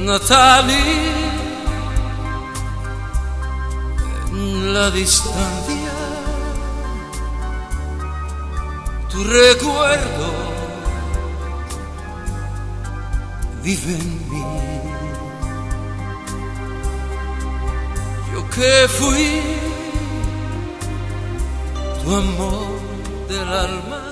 Natalie, en la distancia tu recuerdo vive en mí. Yo que fui tu amor del alma,